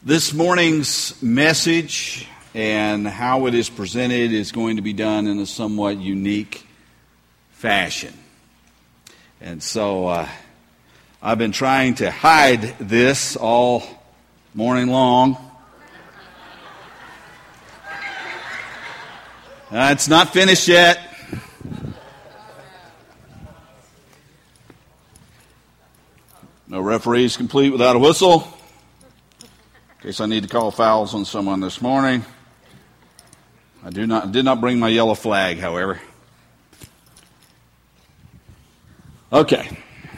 This morning's message and how it is presented is going to be done in a somewhat unique fashion. And so I've been trying to hide this all morning long. It's not finished yet. No referees complete without a whistle. In case I need to call fouls on someone this morning. I did not bring my yellow flag, however. Okay.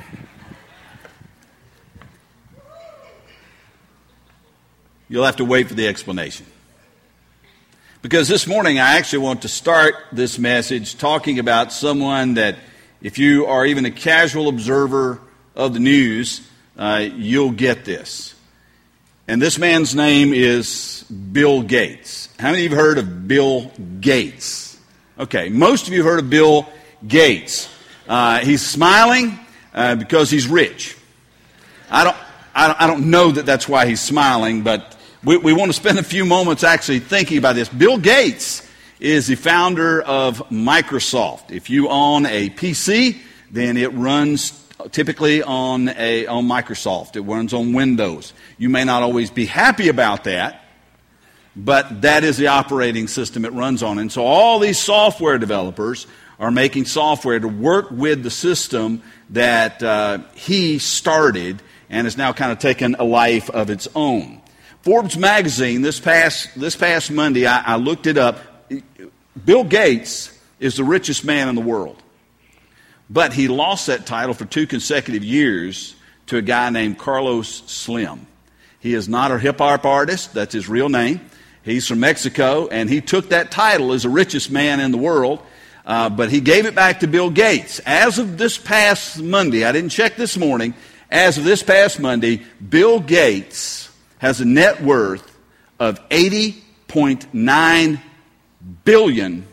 You'll have to wait for the explanation. Because this morning I actually want to start this message talking about someone that, if you are even a casual observer of the news, you'll get this. And this man's name is Bill Gates. How many of you have heard of Bill Gates? Okay, most of you have heard of Bill Gates. He's smiling because he's rich. I don't know that that's why he's smiling, but we want to spend a few moments actually thinking about this. Bill Gates is the founder of Microsoft. If you own a PC, then it runs typically on Microsoft. It runs on Windows. You may not always be happy about that, but that is the operating system it runs on. And so all these software developers are making software to work with the system that he started and has now kind of taken a life of its own. Forbes magazine, this past Monday, I looked it up. Bill Gates is the richest man in the world. But he lost that title for 2 consecutive years to a guy named Carlos Slim. He is not a hip-hop artist. That's his real name. He's from Mexico, and he took that title as the richest man in the world, but he gave it back to Bill Gates. As of this past Monday, I didn't check this morning, as of this past Monday, Bill Gates has a net worth of $80.9 billion.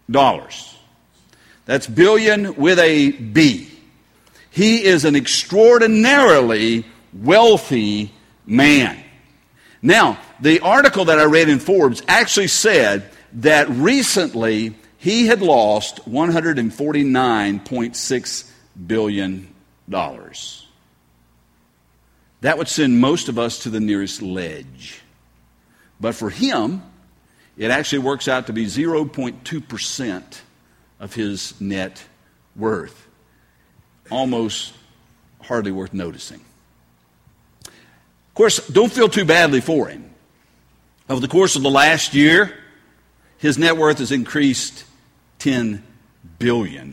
That's billion with a B. He is an extraordinarily wealthy man. Now, the article that I read in Forbes actually said that recently he had lost $149.6 billion. That would send most of us to the nearest ledge. But for him, it actually works out to be 0.2% of his net worth. Almost hardly worth noticing. Of course, don't feel too badly for him. Over the course of the last year, his net worth has increased $10 billion.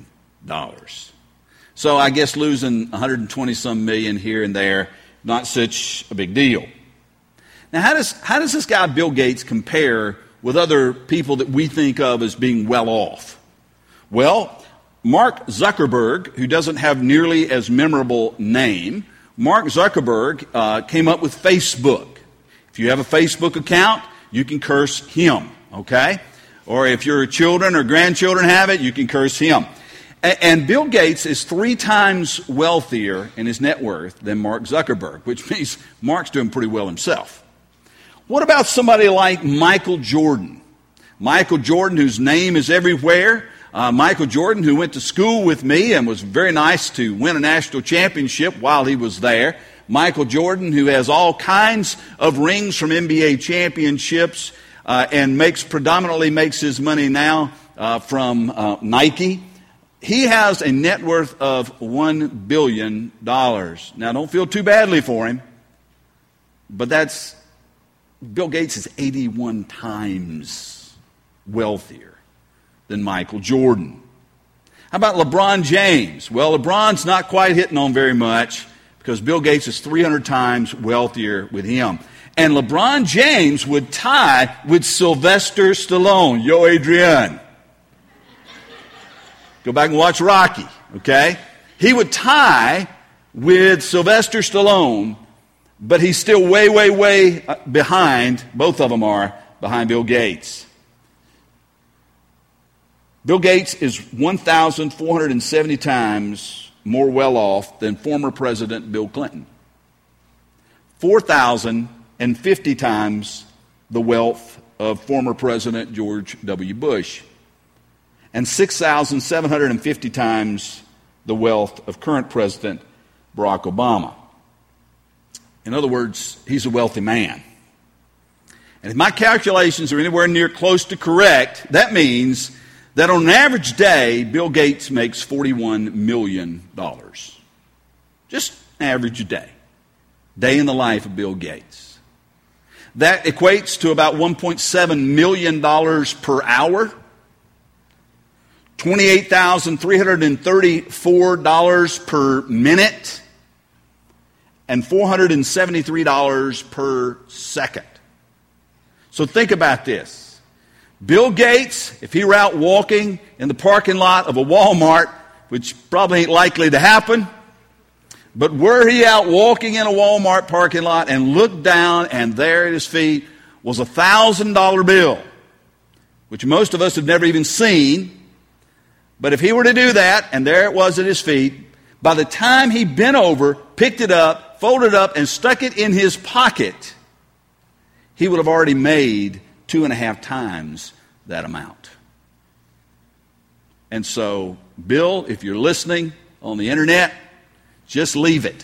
So I guess losing 120-some million here and there, not such a big deal. Now, how does this guy Bill Gates compare with other people that we think of as being well off? Well, Mark Zuckerberg, who doesn't have nearly as memorable name, Mark Zuckerberg came up with Facebook. If you have a Facebook account, you can curse him, okay? Or if your children or grandchildren have it, you can curse him. And Bill Gates is 3 times wealthier in his net worth than Mark Zuckerberg, which means Mark's doing pretty well himself. What about somebody like Michael Jordan? Michael Jordan, whose name is everywhere. Michael Jordan, who went to school with me and was very nice to win a national championship while he was there. Michael Jordan, who has all kinds of rings from NBA championships and predominantly makes his money now from Nike. He has a net worth of $1 billion. Now, don't feel too badly for him, but Bill Gates is 81 times wealthier than Michael Jordan. How about LeBron James? Well, LeBron's not quite hitting on very much because Bill Gates is 300 times wealthier with him. And LeBron James would tie with Sylvester Stallone. Yo, Adrian. Go back and watch Rocky, okay? He would tie with Sylvester Stallone, but he's still way, way, way behind, both of them are, behind Bill Gates. Bill Gates is 1,470 times more well off than former President Bill Clinton. 4,000 6,750 times the wealth of former President George W. Bush, and 6,750 times the wealth of current President Barack Obama. In other words, he's a wealthy man. And if my calculations are anywhere near close to correct, that means that on an average day, Bill Gates makes $41 million. Just an average day. Day in the life of Bill Gates. That equates to about $1.7 million per hour, $28,334 per minute, and $473 per second. So think about this. Bill Gates, if he were out walking in the parking lot of a Walmart, which probably ain't likely to happen, but were he out walking in a Walmart parking lot and looked down and there at his feet was a $1,000 bill, which most of us have never even seen, but if he were to do that and there it was at his feet, by the time he bent over, picked it up, folded it up, and stuck it in his pocket, he would have already made 2.5 times that amount. And so, Bill, if you're listening on the internet, just leave it.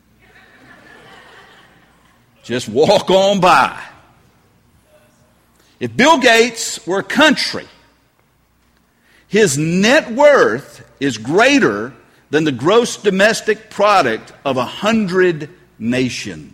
Just walk on by. If Bill Gates were a country, his net worth is greater than the gross domestic product of 100 nations.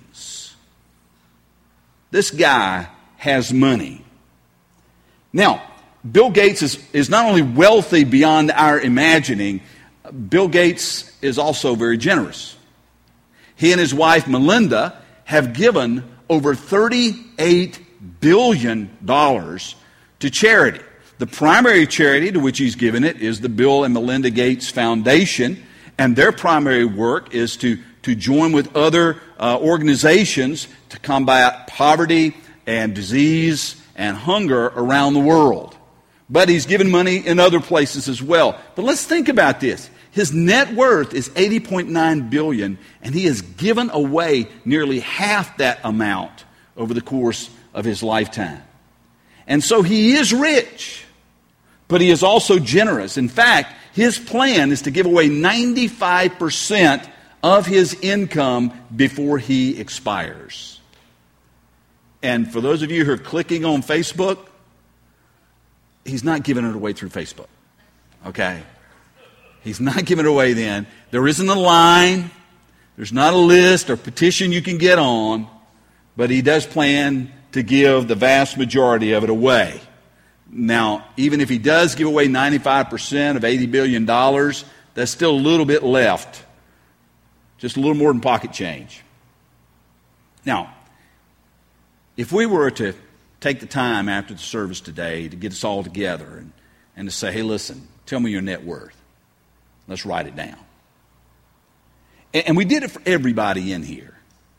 This guy has money. Now, Bill Gates is not only wealthy beyond our imagining, Bill Gates is also very generous. He and his wife Melinda have given over $38 billion to charity. The primary charity to which he's given it is the Bill and Melinda Gates Foundation, and their primary work is to join with other organizations to combat poverty and disease and hunger around the world. But he's given money in other places as well. But let's think about this. His net worth is $80.9 billion, and he has given away nearly half that amount over the course of his lifetime. And so he is rich, but he is also generous. In fact, his plan is to give away 95% of his income before he expires. And for those of you who are clicking on Facebook, he's not giving it away through Facebook. Okay? He's not giving it away then. There isn't a line. There's not a list or petition you can get on. But he does plan to give the vast majority of it away. Now, even if he does give away 95% of $80 billion, that's still a little bit left. Just a little more than pocket change. Now, if we were to take the time after the service today to get us all together and to say, hey, listen, tell me your net worth. Let's write it down. And we did it for everybody in here.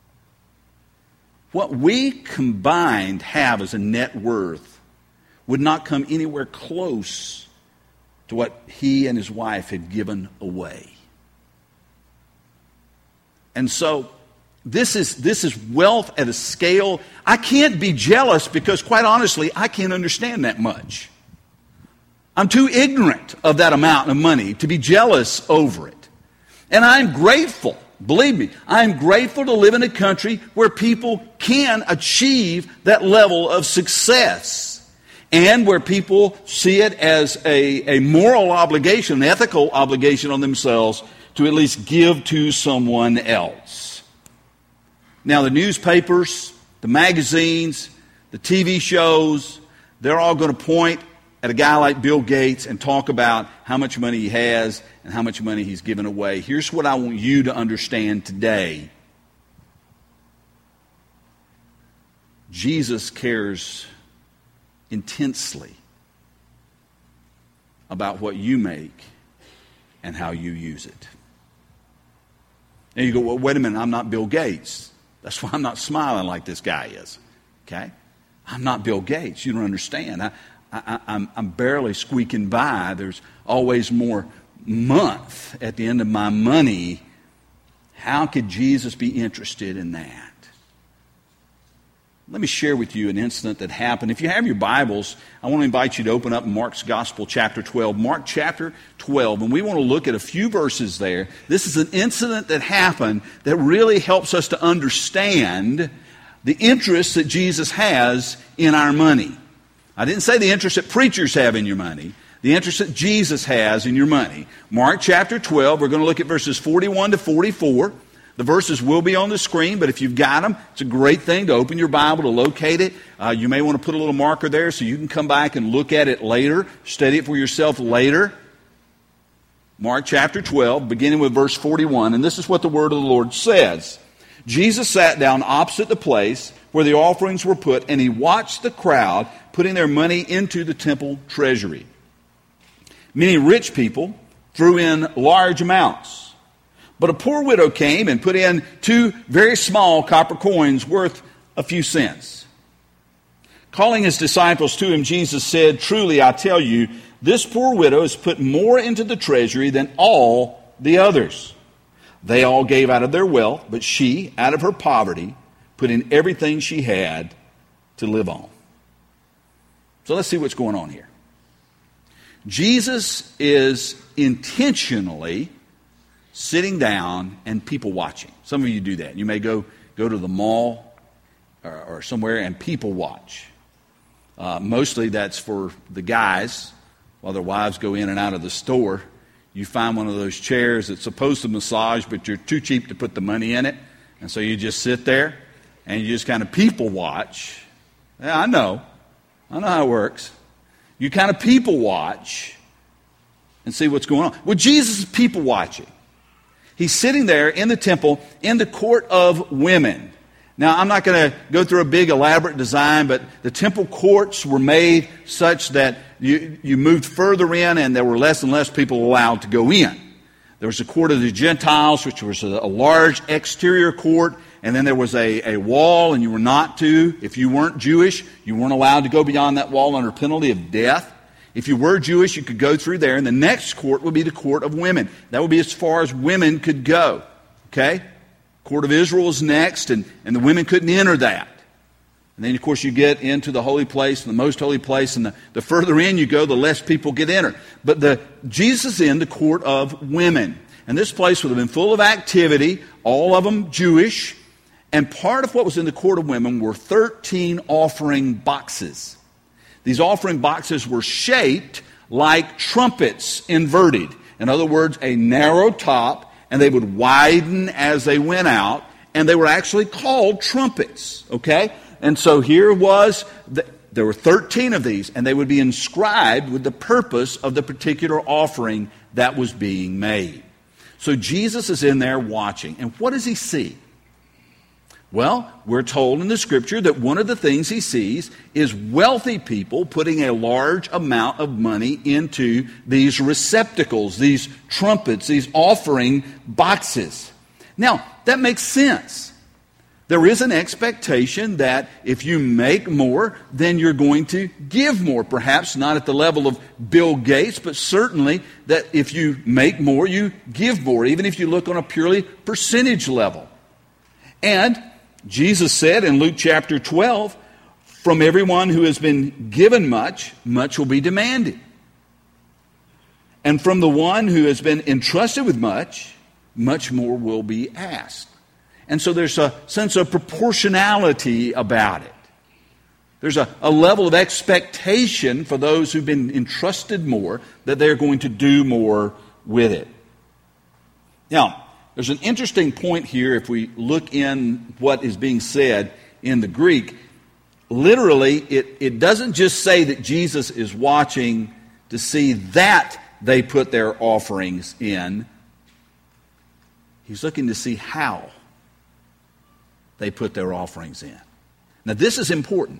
What we combined have as a net worth would not come anywhere close to what he and his wife had given away. And so this is wealth at a scale. I can't be jealous because, quite honestly, I can't understand that much. I'm too ignorant of that amount of money to be jealous over it. And I'm grateful, believe me, I'm grateful to live in a country where people can achieve that level of success and where people see it as a moral obligation, an ethical obligation on themselves to at least give to someone else. Now, the newspapers, the magazines, the TV shows, they're all going to point at a guy like Bill Gates and talk about how much money he has and how much money he's given away. Here's what I want you to understand today. Jesus cares intensely about what you make and how you use it. And you go, well, wait a minute, I'm not Bill Gates. That's why I'm not smiling like this guy is. Okay? I'm not Bill Gates. You don't understand. I'm barely squeaking by. There's always more month at the end of my money. How could Jesus be interested in that? Let me share with you an incident that happened. If you have your Bibles, I want to invite you to open up Mark's Gospel, chapter 12. Mark chapter 12, and we want to look at a few verses there. This is an incident that happened that really helps us to understand the interest that Jesus has in our money. I didn't say the interest that preachers have in your money. The interest that Jesus has in your money. Mark chapter 12, we're going to look at verses 41 to 44. The verses will be on the screen, but if you've got them, it's a great thing to open your Bible to locate it. You may want to put a little marker there so you can come back and look at it later, study it for yourself later. Mark chapter 12, beginning with verse 41, and this is what the word of the Lord says. Jesus sat down opposite the place where the offerings were put, and he watched the crowd putting their money into the temple treasury. Many rich people threw in large amounts. But a poor widow came and put in 2 very small copper coins worth a few cents. Calling his disciples to him, Jesus said, "Truly, I tell you, this poor widow has put more into the treasury than all the others. They all gave out of their wealth, but she, out of her poverty, put in everything she had to live on." So let's see what's going on here. Jesus is intentionally sitting down and people watching. Some of you do that. You may go to the mall or somewhere and people watch. Mostly that's for the guys while their wives go in and out of the store. You find one of those chairs that's supposed to massage, but you're too cheap to put the money in it. And so you just sit there and you just kind of people watch. Yeah, I know how it works. You kind of people watch and see what's going on. Well, Jesus is people watching. He's sitting there in the temple, in the court of women. Now, I'm not going to go through a big elaborate design, but the temple courts were made such that you moved further in and there were less and less people allowed to go in. There was the court of the Gentiles, which was a large exterior court, and then there was a wall, and you were not to. If you weren't Jewish, you weren't allowed to go beyond that wall under penalty of death. If you were Jewish, you could go through there, and the next court would be the court of women. That would be as far as women could go. Okay? Court of Israel is next, and the women couldn't enter that. And then, of course, you get into the holy place, the most holy place, and the further in you go, the less people get enter. But Jesus is in the court of women. And this place would have been full of activity, all of them Jewish. And part of what was in the court of women were 13 offering boxes. These offering boxes were shaped like trumpets inverted. In other words, a narrow top, and they would widen as they went out, and they were actually called trumpets, okay? And so here there were 13 of these, and they would be inscribed with the purpose of the particular offering that was being made. So Jesus is in there watching, and what does he see? Well, we're told in the Scripture that one of the things he sees is wealthy people putting a large amount of money into these receptacles, these trumpets, these offering boxes. Now, that makes sense. There is an expectation that if you make more, then you're going to give more. Perhaps not at the level of Bill Gates, but certainly that if you make more, you give more, even if you look on a purely percentage level. And Jesus said in Luke chapter 12, "From everyone who has been given much, much will be demanded. And from the one who has been entrusted with much, much more will be asked." And so there's a sense of proportionality about it. There's a level of expectation for those who've been entrusted more that they're going to do more with it. Now, there's an interesting point here if we look in what is being said in the Greek. Literally, it doesn't just say that Jesus is watching to see that they put their offerings in. He's looking to see how they put their offerings in. Now, this is important.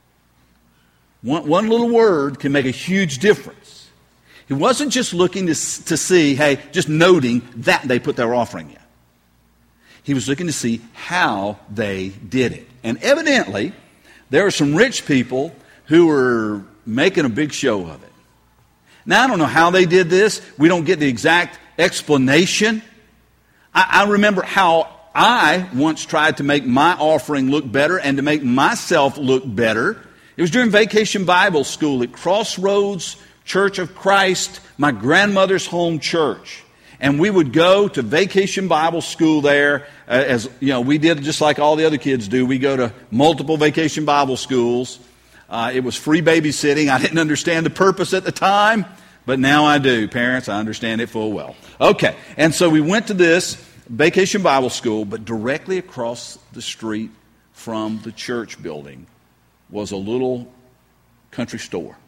One little word can make a huge difference. He wasn't just looking to see, hey, just noting that they put their offering in. He was looking to see how they did it. And evidently, there are some rich people who were making a big show of it. Now, I don't know how they did this. We don't get the exact explanation. I remember how I once tried to make my offering look better and to make myself look better. It was during Vacation Bible School at Crossroads Church of Christ, my grandmother's home church. And we would go to Vacation Bible School there, as you know, we did just like all the other kids do. We go to multiple Vacation Bible Schools. It was free babysitting. I didn't understand the purpose at the time, but now I do. Parents, I understand it full well. Okay, and so we went to this Vacation Bible School, but directly across the street from the church building was a little country store.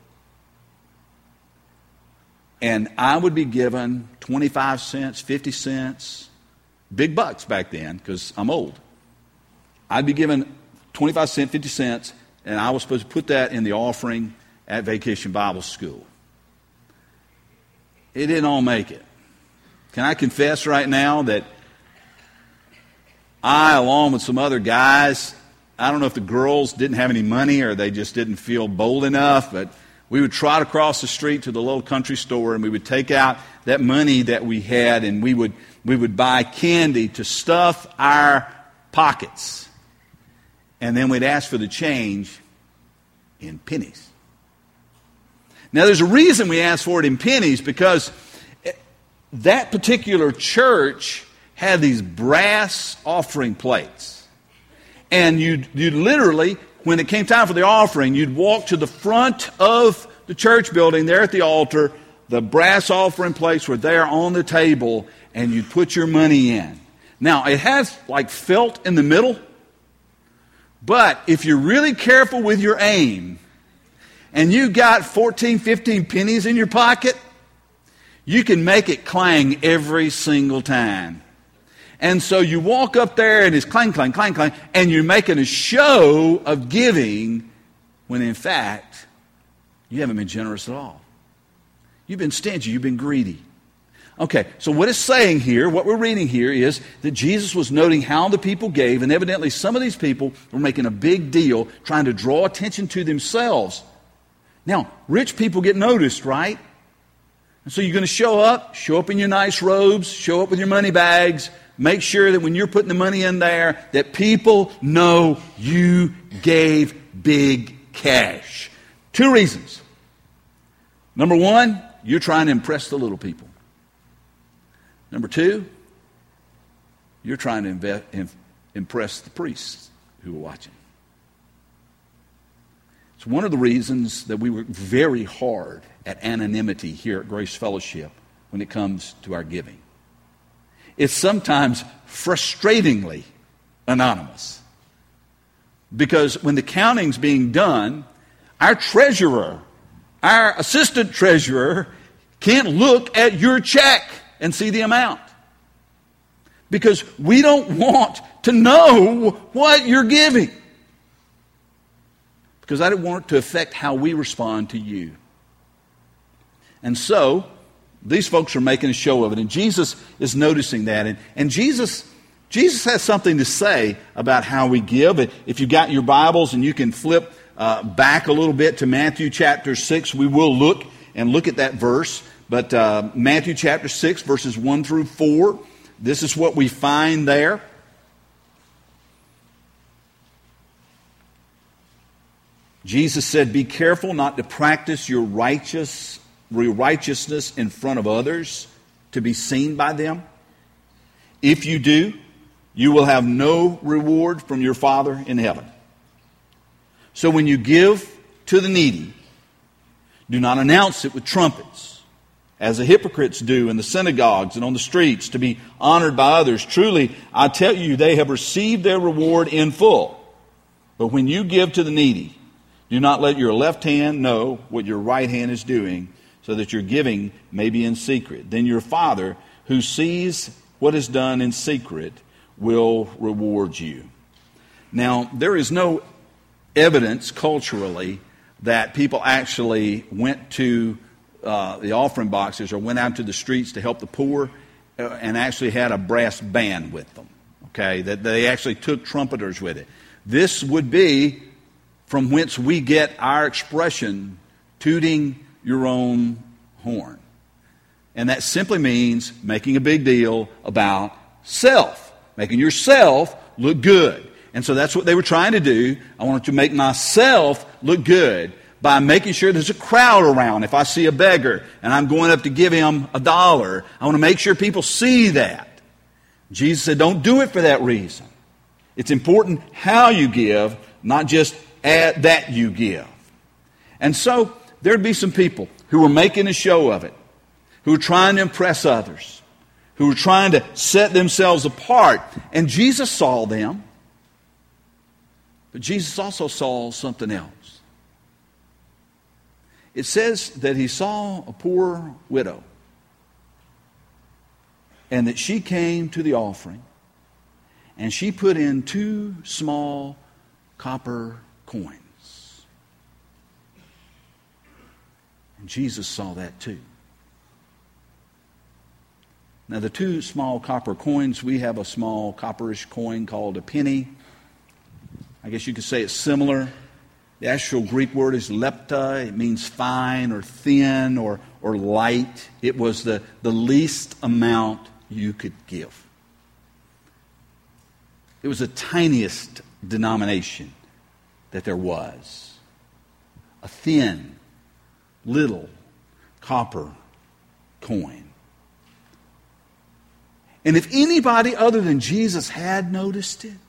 And I would be given 25 cents, 50 cents, big bucks back then, because I'm old. I'd be given 25 cents, 50 cents, and I was supposed to put that in the offering at Vacation Bible School. It didn't all make it. Can I confess right now that I, along with some other guys, I don't know if the girls didn't have any money or they just didn't feel bold enough, but we would trot across the street to the little country store and we would take out that money that we had and we would buy candy to stuff our pockets. And then we'd ask for the change in pennies. Now there's a reason we asked for it in pennies, because that particular church had these brass offering plates. And you'd literally, when it came time for the offering, you'd walk to the front of the church building there at the altar. The brass offering plates were there on the table, and you'd put your money in. Now, it has like felt in the middle, but if you're really careful with your aim, and you got 14, 15 pennies in your pocket, you can make it clang every single time. And so you walk up there and it's clang, clang, clang, clang, and you're making a show of giving when in fact you haven't been generous at all. You've been stingy, you've been greedy. Okay, so what it's saying here, what we're reading here is that Jesus was noting how the people gave, and evidently some of these people were making a big deal trying to draw attention to themselves. Now, rich people get noticed, right? And so you're going to show up in your nice robes, show up with your money bags. Make sure that when you're putting the money in there, that people know you gave big cash. 2 reasons. Number 1, you're trying to impress the little people. Number 2, you're trying to impress the priests who are watching. It's one of the reasons that we work very hard at anonymity here at Grace Fellowship when it comes to our giving. It's sometimes frustratingly anonymous. Because when the counting's being done, our treasurer, our assistant treasurer, can't look at your check and see the amount. Because we don't want to know what you're giving. Because I don't want it to affect how we respond to you. And so, these folks are making a show of it, and Jesus is noticing that. And Jesus has something to say about how we give. If you've got your Bibles and you can flip back a little bit to Matthew chapter 6, we will look at that verse. But Matthew chapter 6, verses 1 through 4, this is what we find there. Jesus said, "Be careful not to practice your righteousness in front of others to be seen by them. If you do, you will have no reward from your Father in heaven. So when you give to the needy, do not announce it with trumpets, as the hypocrites do in the synagogues and on the streets, to be honored by others. Truly, I tell you, they have received their reward in full. But when you give to the needy, do not let your left hand know what your right hand is doing, so that your giving may be in secret. Then your Father, who sees what is done in secret, will reward you." Now, there is no evidence culturally that people actually went to the offering boxes or went out to the streets to help the poor and actually had a brass band with them. Okay, that they actually took trumpeters with it. This would be from whence we get our expression, tooting your own horn. And that simply means making a big deal about self. making yourself look good. And so that's what they were trying to do. I wanted to make myself look good by making sure there's a crowd around. If I see a beggar and I'm going up to give him $1, I want to make sure people see that. Jesus said, don't do it for that reason. It's important how you give, not just that you give. And so there'd be some people who were making a show of it, who were trying to impress others, who were trying to set themselves apart. And Jesus saw them, but Jesus also saw something else. It says that he saw a poor widow, and that she came to the offering, and she put in 2 small copper coins. And Jesus saw that too. Now, the 2 small copper coins, we have a small copperish coin called a penny. I guess you could say it's similar. The actual Greek word is lepta. It means fine or thin or light. It was the least amount you could give. It was the tiniest denomination that there was. A thin, little copper coin. And if anybody other than Jesus had noticed it,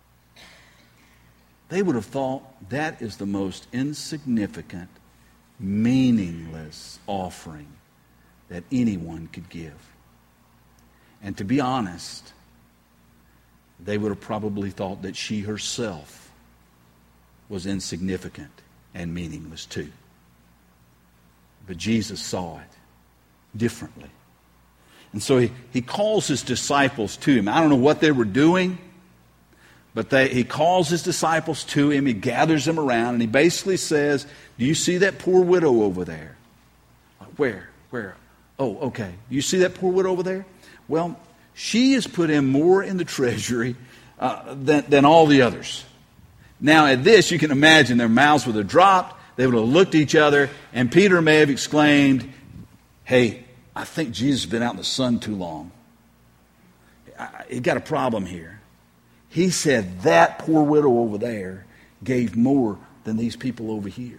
they would have thought that is the most insignificant, meaningless offering that anyone could give. And to be honest, they would have probably thought that she herself was insignificant and meaningless too. But Jesus saw it differently. And so he calls his disciples to him. I don't know what they were doing, but he calls his disciples to him. He gathers them around, and he basically says, do you see that poor widow over there? Where? Oh, okay. Do you see that poor widow over there? Well, she has put in more in the treasury than all the others. Now, at this, you can imagine their mouths would have dropped. They would have looked at each other, and Peter may have exclaimed, hey, I think Jesus has been out in the sun too long. He got a problem here. He said that poor widow over there gave more than these people over here.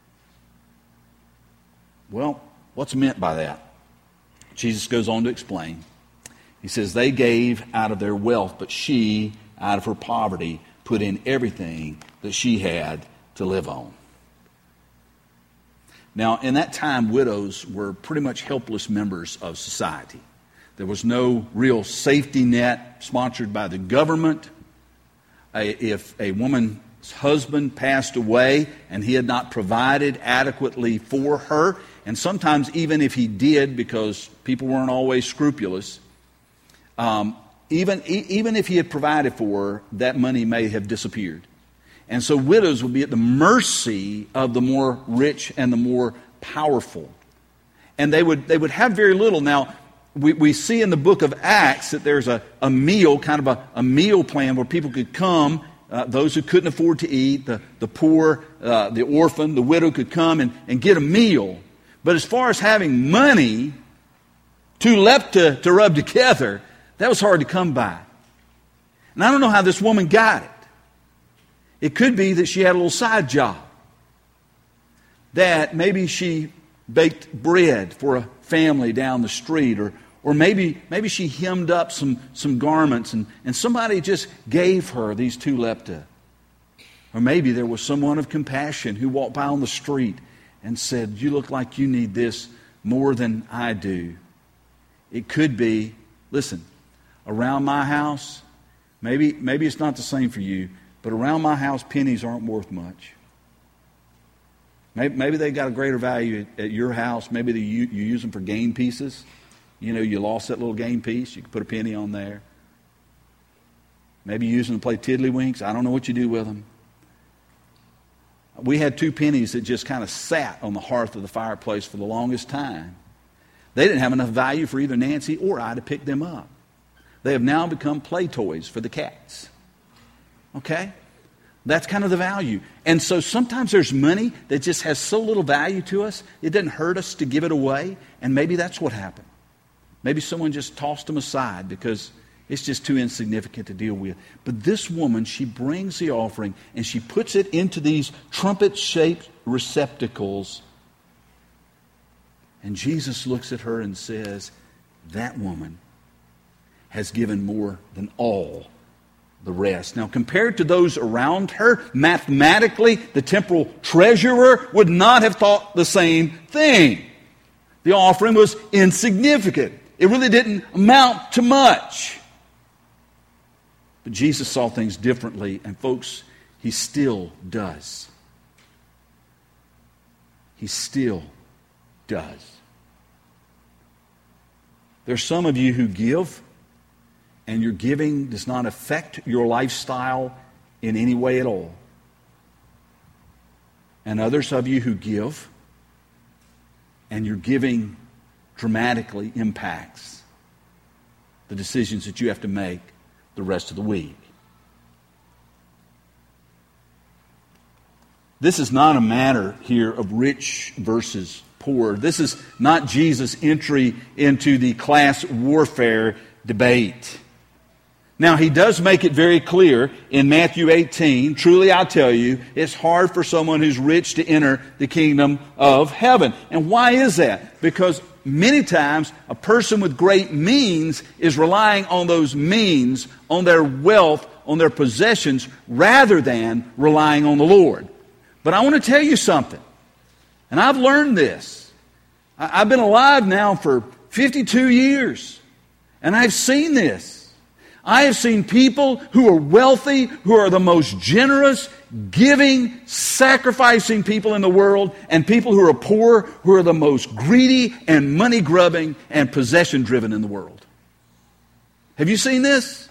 Well, what's meant by that? Jesus goes on to explain. He says they gave out of their wealth, but she, out of her poverty, put in everything that she had to live on. Now, in that time, widows were pretty much helpless members of society. There was no real safety net sponsored by the government. If a woman's husband passed away and he had not provided adequately for her, and sometimes even if he did, because people weren't always scrupulous, even if he had provided for her, that money may have disappeared. And so widows would be at the mercy of the more rich and the more powerful. And they would have very little. Now, we see in the book of Acts that there's a meal, kind of a meal plan where people could come, those who couldn't afford to eat, the poor, the orphan, the widow could come and get a meal. But as far as having money, 2 lepta to rub together, that was hard to come by. And I don't know how this woman got it. It could be that she had a little side job. That maybe she baked bread for a family down the street, or maybe she hemmed up some garments and somebody just gave her these 2 lepta. Or maybe there was someone of compassion who walked by on the street and said, you look like you need this more than I do. It could be, listen, around my house, maybe it's not the same for you, but around my house, pennies aren't worth much. Maybe they got a greater value at your house. Maybe you use them for game pieces. You know, you lost that little game piece. You could put a penny on there. Maybe you use them to play tiddlywinks. I don't know what you do with them. We had 2 pennies that just kind of sat on the hearth of the fireplace for the longest time. They didn't have enough value for either Nancy or I to pick them up. They have now become play toys for the cats. Okay? That's kind of the value. And so sometimes there's money that just has so little value to us, it doesn't hurt us to give it away. And maybe that's what happened. Maybe someone just tossed them aside because It's just too insignificant to deal with. But this woman, she brings the offering and she puts it into these trumpet-shaped receptacles. And Jesus looks at her and says, that woman has given more than all the rest. Now, compared to those around her, mathematically, the temple treasurer would not have thought the same thing. The offering was insignificant. It really didn't amount to much. But Jesus saw things differently, and folks, He still does. He still does. There's some of you who give, and your giving does not affect your lifestyle in any way at all. And others of you who give, and your giving dramatically impacts the decisions that you have to make the rest of the week. This is not a matter here of rich versus poor. This is not Jesus' entry into the class warfare debate. Now, He does make it very clear in Matthew 18, truly I tell you, it's hard for someone who's rich to enter the kingdom of heaven. And why is that? Because many times a person with great means is relying on those means, on their wealth, on their possessions, rather than relying on the Lord. But I want to tell you something, and I've learned this. I've been alive now for 52 years, and I've seen this. I have seen people who are wealthy, who are the most generous, giving, sacrificing people in the world, and people who are poor, who are the most greedy and money-grubbing and possession-driven in the world. Have you seen this?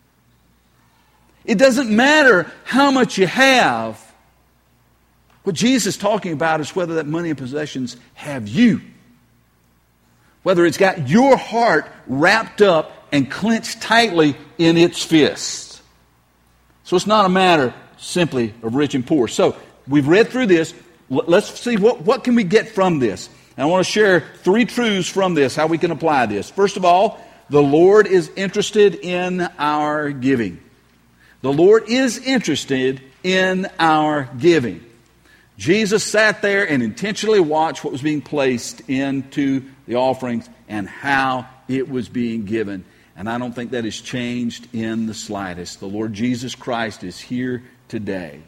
It doesn't matter how much you have. What Jesus is talking about is whether that money and possessions have you. Whether it's got your heart wrapped up and clenched tightly in its fist. So it's not a matter simply of rich and poor. So we've read through this. Let's see what can we get from this. And I want to share 3 truths from this, how we can apply this. First of all, the Lord is interested in our giving. The Lord is interested in our giving. Jesus sat there and intentionally watched what was being placed into the offerings and how it was being given. And I don't think that has changed in the slightest. The Lord Jesus Christ is here today,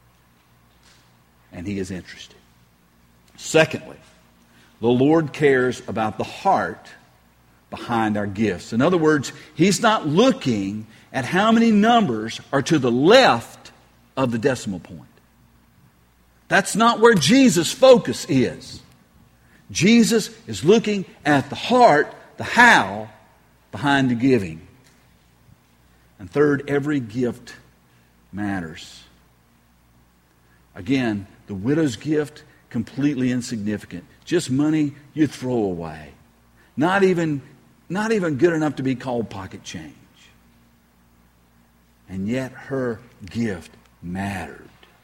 and He is interested. Secondly, the Lord cares about the heart behind our gifts. In other words, He's not looking at how many numbers are to the left of the decimal point. That's not where Jesus' focus is. Jesus is looking at the heart, the how, behind the giving. And third, every gift matters. Again, the widow's gift, completely insignificant. Just money you throw away. Not even good enough to be called pocket change. And yet her gift mattered.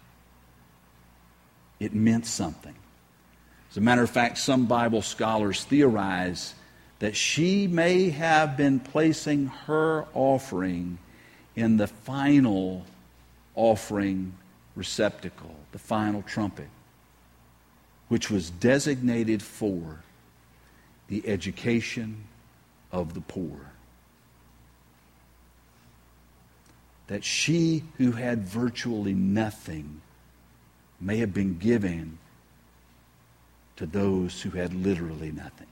It meant something. As a matter of fact, some Bible scholars theorize that she may have been placing her offering in the final offering receptacle, the final trumpet, which was designated for the education of the poor. That she who had virtually nothing may have been given to those who had literally nothing.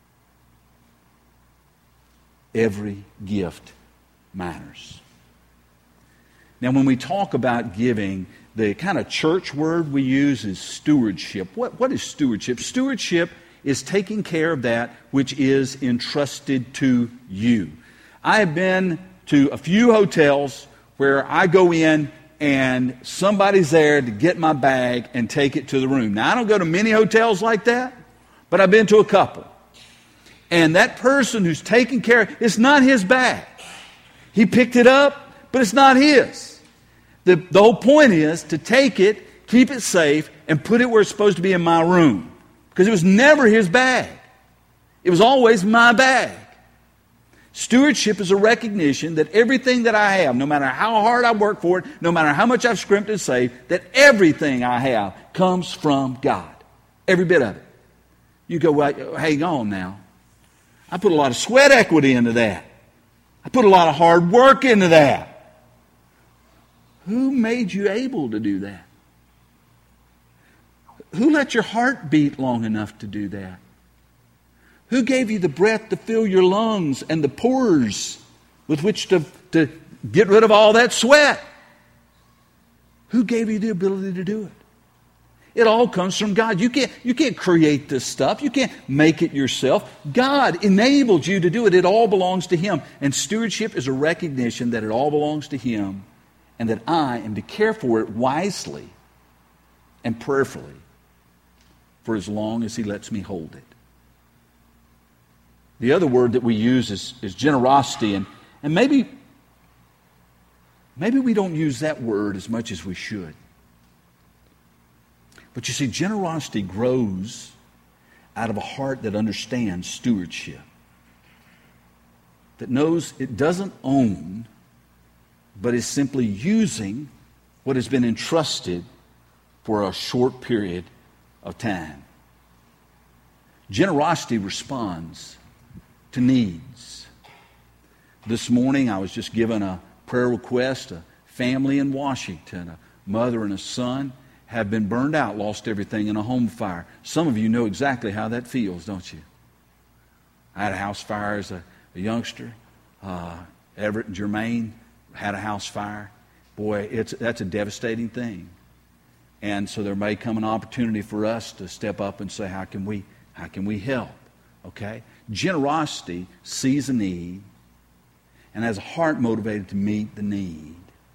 Every gift matters. Now, when we talk about giving, the kind of church word we use is stewardship. What is stewardship? Stewardship is taking care of that which is entrusted to you. I have been to a few hotels where I go in and somebody's there to get my bag and take it to the room. Now, I don't go to many hotels like that, but I've been to a couple. And that person who's taking care of it's not his bag. He picked it up, but it's not his. The whole point is to take it, keep it safe, and put it where it's supposed to be in my room. Because it was never his bag. It was always my bag. Stewardship is a recognition that everything that I have, no matter how hard I work for it, no matter how much I've scrimped and saved, that everything I have comes from God. Every bit of it. You go, well, hang on now. I put a lot of sweat equity into that. I put a lot of hard work into that. Who made you able to do that? Who let your heart beat long enough to do that? Who gave you the breath to fill your lungs and the pores with which to get rid of all that sweat? Who gave you the ability to do it? It all comes from God. You can't create this stuff. You can't make it yourself. God enabled you to do it. It all belongs to Him. And stewardship is a recognition that it all belongs to Him and that I am to care for it wisely and prayerfully for as long as He lets me hold it. The other word that we use is generosity, and maybe we don't use that word as much as we should. But you see, generosity grows out of a heart that understands stewardship, that knows it doesn't own, but is simply using what has been entrusted for a short period of time. Generosity responds to needs. This morning I was just given a prayer request. A family in Washington, a mother and a son, have been burned out, lost everything in a home fire. Some of you know exactly how that feels, don't you? I had a house fire as a youngster. Everett and Jermaine had a house fire. Boy, that's a devastating thing. And so there may come an opportunity for us to step up and say, how can we help? Okay? Generosity sees a need and has a heart motivated to meet the need.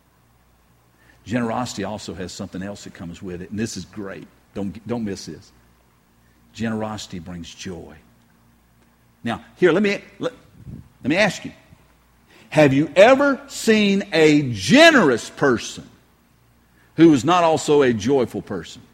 Generosity also has something else that comes with it, and this is great. Don't miss this. Generosity brings joy. Now, here, let me ask you. Have you ever seen a generous person who is not also a joyful person?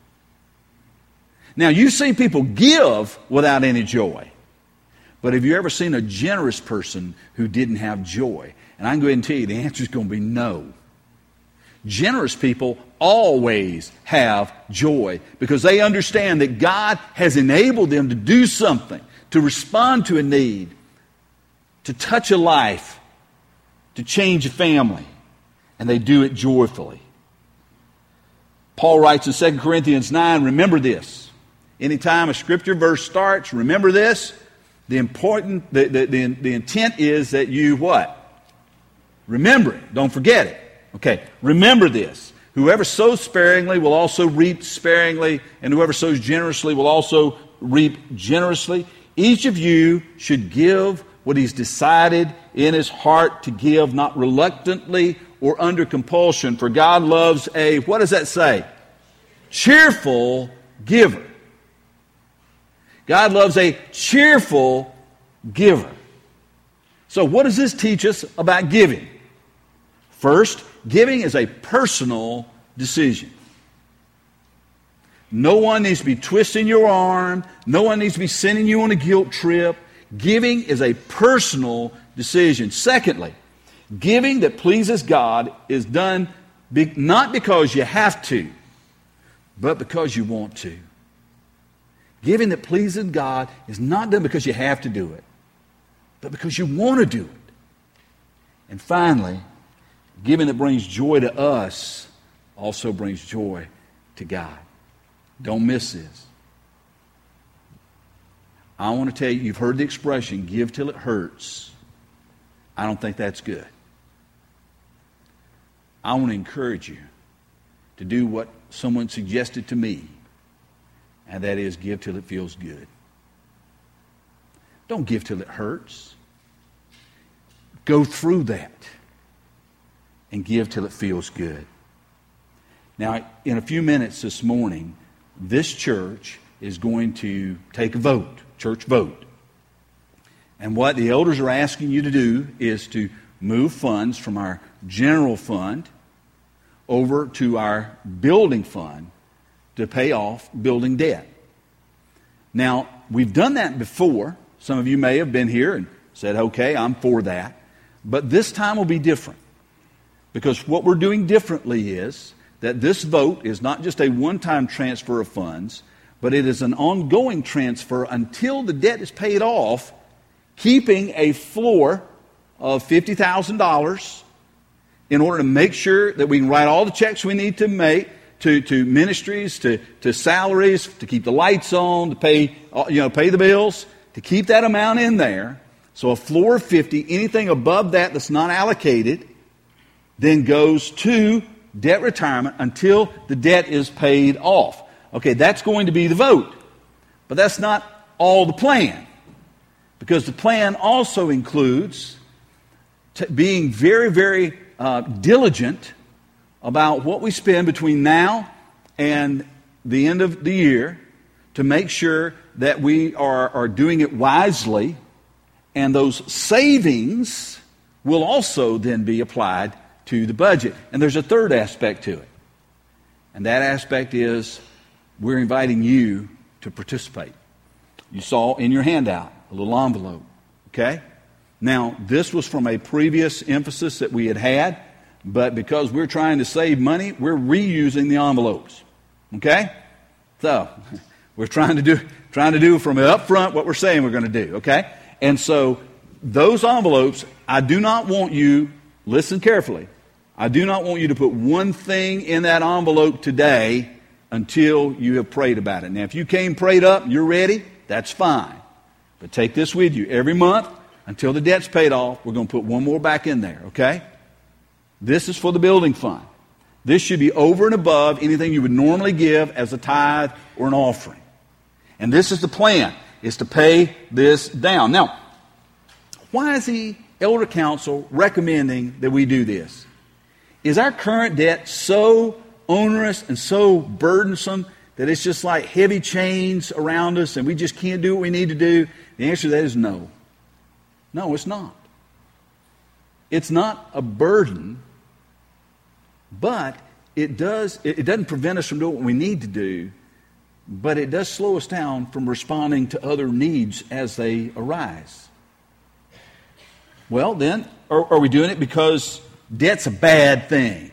Now, you've seen people give without any joy. But have you ever seen a generous person who didn't have joy? And I can go ahead and tell you the answer is going to be no. Generous people always have joy because they understand that God has enabled them to do something, to respond to a need, to touch a life, to change a family, and they do it joyfully. Paul writes in 2 Corinthians 9, remember this. Anytime a scripture verse starts, remember this. The intent is that you what? Remember it. Don't forget it. Okay, remember this. Whoever sows sparingly will also reap sparingly, and whoever sows generously will also reap generously. Each of you should give what he's decided in his heart to give, not reluctantly or under compulsion, for God loves a, what does that say? Cheerful giver. God loves a cheerful giver. So what does this teach us about giving? First, giving is a personal decision. No one needs to be twisting your arm. No one needs to be sending you on a guilt trip. Giving is a personal decision. Secondly, giving that pleases God is done not because you have to, but because you want to. Giving that pleases God is not done because you have to do it, but because you want to do it. And finally, giving that brings joy to us also brings joy to God. Don't miss this. I want to tell you, you've heard the expression, give till it hurts. I don't think that's good. I want to encourage you to do what someone suggested to me, and that is give till it feels good. Don't give till it hurts. Go through that and give till it feels good. Now, in a few minutes this morning, this church is going to take a vote, church vote. And what the elders are asking you to do is to move funds from our general fund over to our building fund to pay off building debt. Now, we've done that before. Some of you may have been here, and said, okay, I'm for that. But this time will be different. Because what we're doing differently is that this vote is not just a one-time transfer of funds, but it is an ongoing transfer until the debt is paid off, keeping a floor of $50,000 in order to make sure that we can write all the checks we need to make to ministries, to salaries, to keep the lights on, to pay the bills, to keep that amount in there. So a floor of 50, anything above that that's not allocated, then goes to debt retirement until the debt is paid off. Okay, that's going to be the vote. But that's not all the plan. Because the plan also includes being very, very diligent about what we spend between now and the end of the year to make sure that we are doing it wisely, and those savings will also then be applied to the budget. And there's a third aspect to it. And that aspect is we're inviting you to participate. You saw in your handout a little envelope. Okay? Now, this was from a previous emphasis that we had, but because we're trying to save money, we're reusing the envelopes. Okay? So, we're trying to do from up front what we're saying we're going to do. Okay? And so, those envelopes, I do not want you, listen carefully, I do not want you to put one thing in that envelope today until you have prayed about it. Now, if you came prayed up, you're ready, that's fine. But take this with you. Every month, until the debt's paid off, we're going to put one more back in there, okay? This is for the building fund. This should be over and above anything you would normally give as a tithe or an offering. And this is the plan, is to pay this down. Now, why is the Elder Council recommending that we do this? Is our current debt so onerous and so burdensome that it's just like heavy chains around us and we just can't do what we need to do? The answer to that is no. No, it's not. It's not a burden, but it doesn't prevent us from doing what we need to do, but it does slow us down from responding to other needs as they arise. Well, then, are we doing it because debt's a bad thing?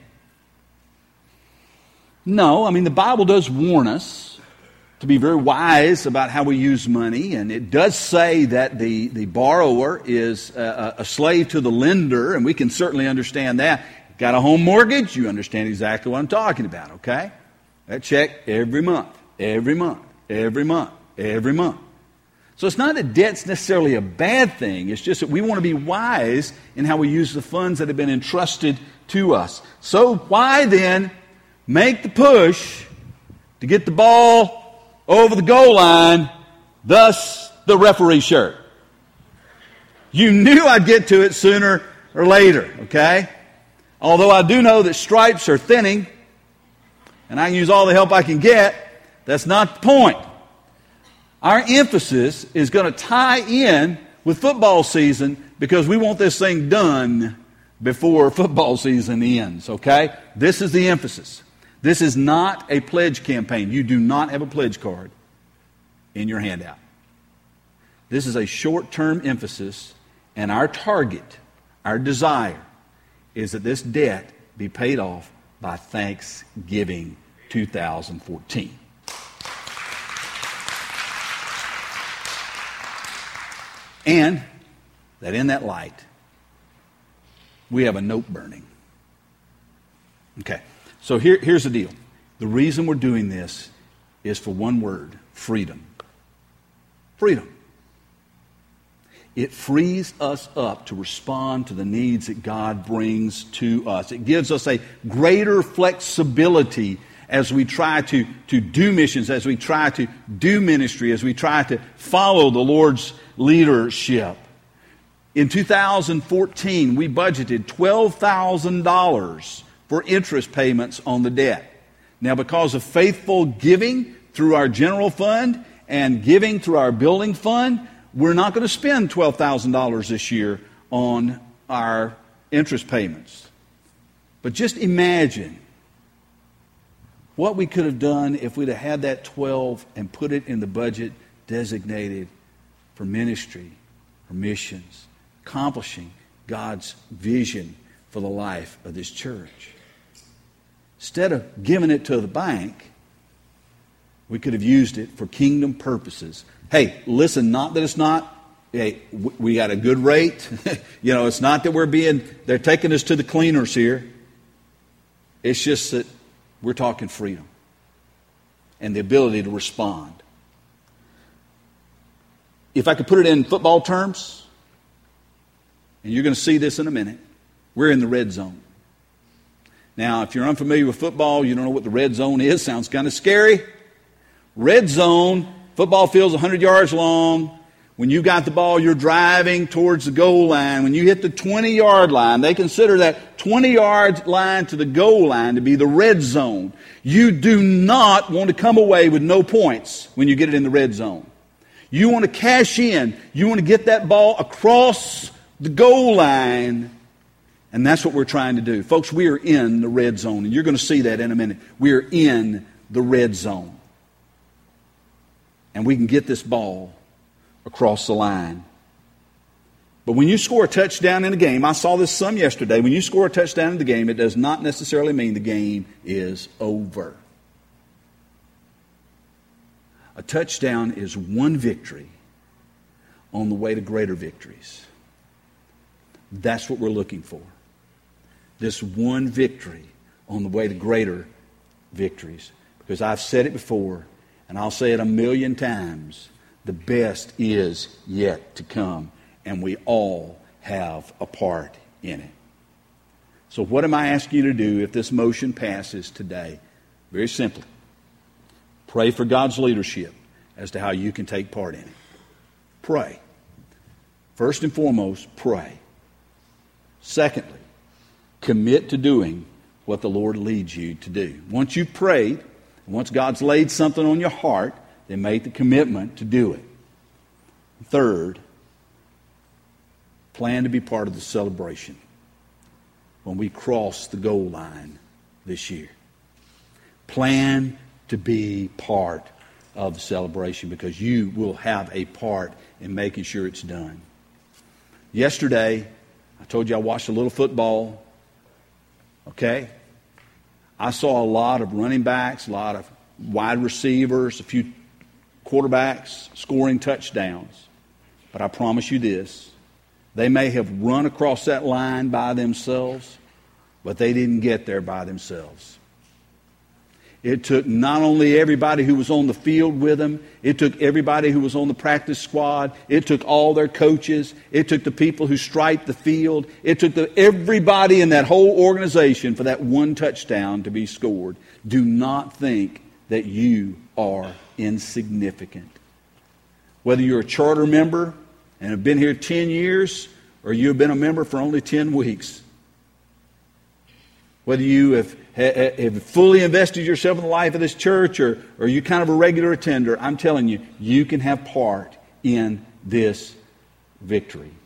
No, I mean, the Bible does warn us to be very wise about how we use money, and it does say that the borrower is a slave to the lender, and we can certainly understand that. Got a home mortgage? You understand exactly what I'm talking about, okay? That check every month, every month, every month, every month. So it's not that debt's necessarily a bad thing. It's just that we want to be wise in how we use the funds that have been entrusted to us. So why then make the push to get the ball over the goal line, thus the referee shirt? You knew I'd get to it sooner or later, okay? Although I do know that stripes are thinning, and I can use all the help I can get, that's not the point. Our emphasis is going to tie in with football season because we want this thing done before football season ends, okay? This is the emphasis. This is not a pledge campaign. You do not have a pledge card in your handout. This is a short-term emphasis, and our target, our desire, is that this debt be paid off by Thanksgiving 2014. And that in that light, we have a note burning. Okay, so here's the deal. The reason we're doing this is for one word: freedom. Freedom. It frees us up to respond to the needs that God brings to us. It gives us a greater flexibility as we try to do missions, as we try to do ministry, as we try to follow the Lord's leadership. In 2014, we budgeted $12,000 for interest payments on the debt. Now, because of faithful giving through our general fund and giving through our building fund, we're not going to spend $12,000 this year on our interest payments. But just imagine what we could have done if we'd have had that 12 and put it in the budget designated for ministry, for missions, accomplishing God's vision for the life of this church. Instead of giving it to the bank, we could have used it for kingdom purposes. Hey, listen, not that it's not, hey, we got a good rate. It's not that they're taking us to the cleaners here. It's just that we're talking freedom and the ability to respond. If I could put it in football terms, and you're going to see this in a minute, we're in the red zone. Now, if you're unfamiliar with football, you don't know what the red zone is. Sounds kind of scary. Red zone, football field's 100 yards long. When you got the ball, you're driving towards the goal line. When you hit the 20-yard line, they consider that 20-yard line to the goal line to be the red zone. You do not want to come away with no points when you get it in the red zone. You want to cash in. You want to get that ball across the goal line. And that's what we're trying to do. Folks, we are in the red zone. And you're going to see that in a minute. We are in the red zone. And we can get this ball across the line. But when you score a touchdown in a game, I saw this some yesterday, when you score a touchdown in the game, it does not necessarily mean the game is over. A touchdown is one victory on the way to greater victories. That's what we're looking for. This one victory on the way to greater victories. Because I've said it before, and I'll say it 1,000,000 times. The best is yet to come, and we all have a part in it. So what am I asking you to do if this motion passes today? Very simply, pray for God's leadership as to how you can take part in it. Pray. First and foremost, pray. Secondly, commit to doing what the Lord leads you to do. Once you've prayed, once God's laid something on your heart, then make the commitment to do it. Third, plan to be part of the celebration when we cross the goal line this year. Plan to be part of the celebration because you will have a part in making sure it's done. Yesterday, I told you I watched a little football. Okay? I saw a lot of running backs, a lot of wide receivers, a few quarterbacks scoring touchdowns. But I promise you this, they may have run across that line by themselves, but they didn't get there by themselves. It took not only everybody who was on the field with them, it took everybody who was on the practice squad, it took all their coaches, it took the people who striped the field, it took everybody in that whole organization for that one touchdown to be scored. Do not think that you are insignificant. Whether you're a charter member and have been here 10 years or you have been a member for only 10 weeks. Whether you have fully invested yourself in the life of this church or you're kind of a regular attender, I'm telling you, you can have part in this victory.